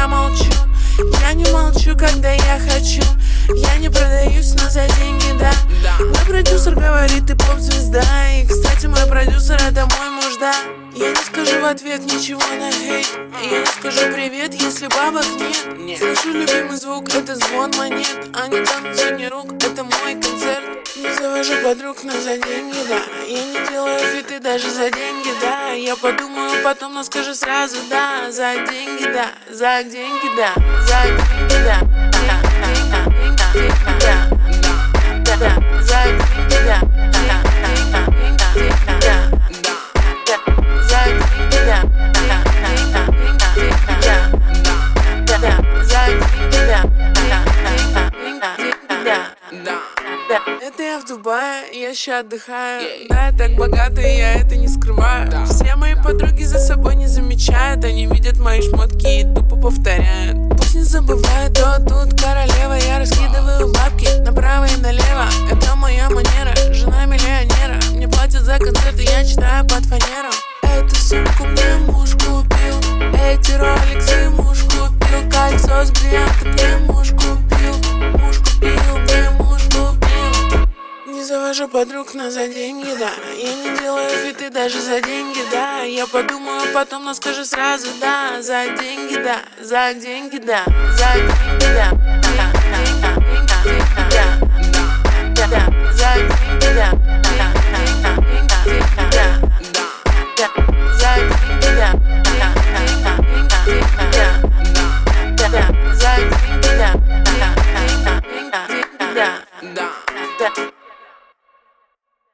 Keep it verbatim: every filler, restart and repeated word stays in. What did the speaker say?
я молчу. Я не молчу, когда я хочу. Я не продаюсь, но за деньги, да. Мой продюсер говорит, ты поп-звезда. И, кстати, мой продюсер — это мой муж, да. Я не скажу в ответ ничего на хейт. Я не скажу привет, если бабок нет. Слышу любимый звук, это звон монет. Они танцуют сотни рук, это мой концерт. Не завожу подруг, но за деньги, да. Я не делаю фиты даже за деньги, да. Я подумаю потом, но скажу сразу, да. За деньги, да, за деньги, да, за деньги, да. За деньги, да. Это я в Дубае, я ща отдыхаю. Да, я так богатый, я это не скрываю. Все мои подруги за собой не замечают. Они видят мои шмотки и тупо повторяют. Пусть не забывают, то тут королева. Я раскидываю бабки направо и налево. Это моя манера, жена миллионера. Мне платят за концерты, я читаю под фанером. Эту сумку мне муж купил. Эти роликсы муж купил. Кольцо с бриллиантом мне муж купил. Муж купил, мне муж купил. Не завожу подруг, но за деньги, да. Я не делаю фиты даже за деньги, да. Я подумаю потом, но скажу сразу, да. За деньги, да, за деньги, да, за деньги, да.